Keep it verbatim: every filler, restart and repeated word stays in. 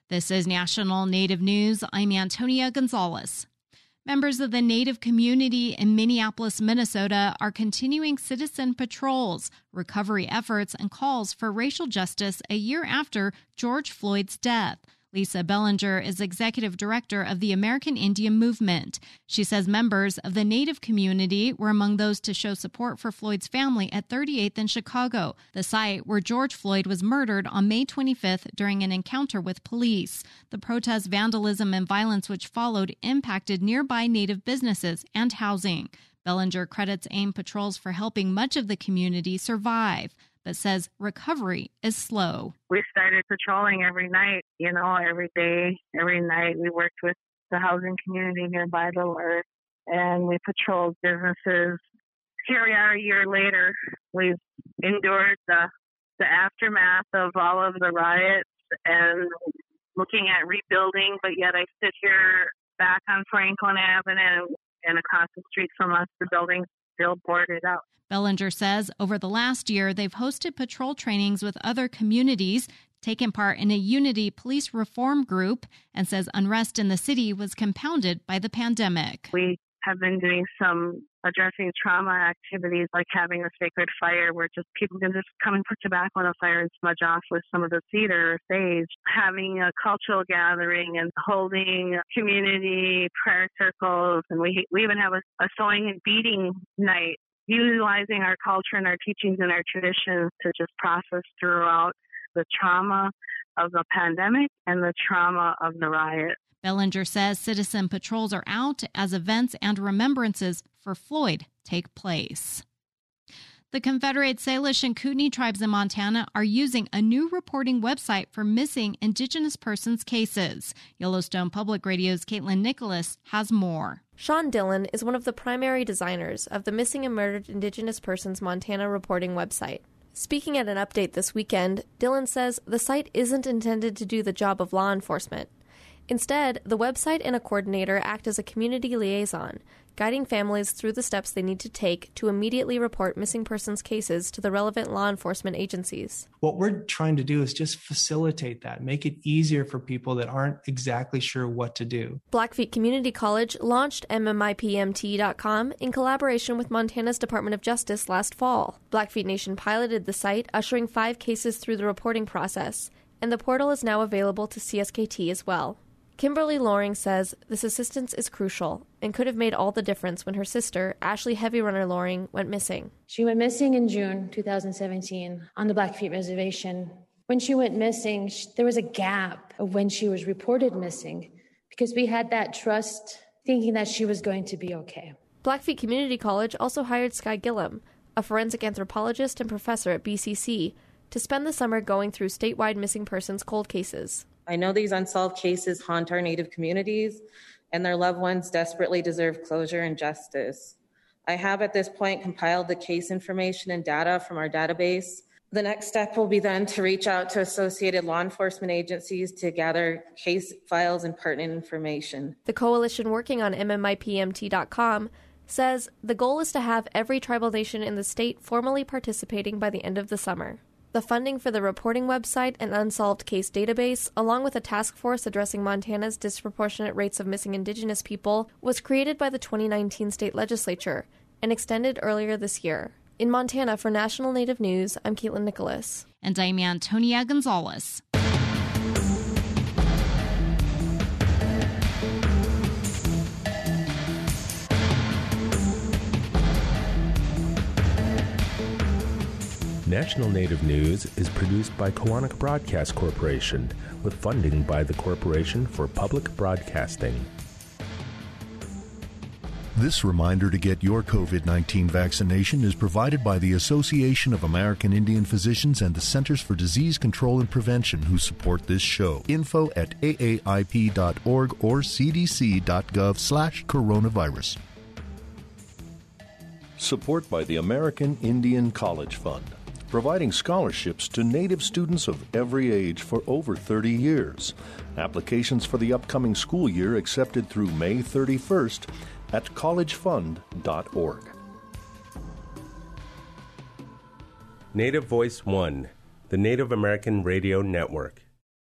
This is National Native News. I'm Antonia Gonzalez. Members of the Native community in Minneapolis, Minnesota are continuing citizen patrols, recovery efforts, and calls for racial justice a year after George Floyd's death. Lisa Bellinger is executive director of the American Indian Movement. She says members of the Native community were among those to show support for Floyd's family at thirty-eighth in Chicago, the site where George Floyd was murdered on May twenty-fifth during an encounter with police. The protest, vandalism, and violence which followed impacted nearby Native businesses and housing. Bellinger credits AIM patrols for helping much of the community survive, but says recovery is slow. We started patrolling every night, you know, every day, every night. We worked with the housing community nearby Little Earth, and we patrolled businesses. Here we are a year later. We've endured the, the aftermath of all of the riots and looking at rebuilding, but yet I sit here back on Franklin Avenue and across the street from us, the building's still boarded up. Bellinger says over the last year, they've hosted patrol trainings with other communities, taken part in a unity police reform group, and says unrest in the city was compounded by the pandemic. We have been doing some addressing trauma activities, like having a sacred fire where just people can just come and put tobacco on a fire and smudge off with some of the cedar or sage, having a cultural gathering and holding community prayer circles. And we, we even have a, a sewing and beading night, utilizing our culture and our teachings and our traditions to just process throughout the trauma of the pandemic and the trauma of the riot. Bellinger says citizen patrols are out as events and remembrances for Floyd take place. The Confederate Salish and Kootenai tribes in Montana are using a new reporting website for missing Indigenous persons cases. Yellowstone Public Radio's Caitlin Nicholas has more. Sean Dillon is one of the primary designers of the Missing and Murdered Indigenous Persons Montana reporting website. Speaking at an update this weekend, Dillon says the site isn't intended to do the job of law enforcement. Instead, the website and a coordinator act as a community liaison, guiding families through the steps they need to take to immediately report missing persons cases to the relevant law enforcement agencies. What we're trying to do is just facilitate that, make it easier for people that aren't exactly sure what to do. Blackfeet Community College launched M M I P M T dot com in collaboration with Montana's Department of Justice last fall. Blackfeet Nation piloted the site, ushering five cases through the reporting process, and the portal is now available to C S K T as well. Kimberly Loring says this assistance is crucial and could have made all the difference when her sister, Ashley Heavy Runner Loring, went missing. She went missing in June twenty seventeen on the Blackfeet Reservation. When she went missing, there was a gap of when she was reported missing because we had that trust thinking that she was going to be okay. Blackfeet Community College also hired Sky Gillum, a forensic anthropologist and professor at B C C, to spend the summer going through statewide missing persons cold cases. I know these unsolved cases haunt our Native communities, and their loved ones desperately deserve closure and justice. I have at this point compiled the case information and data from our database. The next step will be then to reach out to associated law enforcement agencies to gather case files and pertinent information. The coalition working on M M I P M T dot com says the goal is to have every tribal nation in the state formally participating by the end of the summer. The funding for the reporting website and unsolved case database, along with a task force addressing Montana's disproportionate rates of missing Indigenous people, was created by the twenty nineteen state legislature and extended earlier this year. In Montana, for National Native News, I'm Caitlin Nicholas. And I'm Antonia Gonzalez. National Native News is produced by Koahnic Broadcast Corporation with funding by the Corporation for Public Broadcasting. This reminder to get your covid nineteen vaccination is provided by the Association of American Indian Physicians and the Centers for Disease Control and Prevention, who support this show. Info at A A I P dot org or C D C dot gov slash coronavirus. Support by the American Indian College Fund, providing scholarships to Native students of every age for over thirty years. Applications for the upcoming school year accepted through May thirty-first at college fund dot org. Native Voice One, the Native American Radio Network.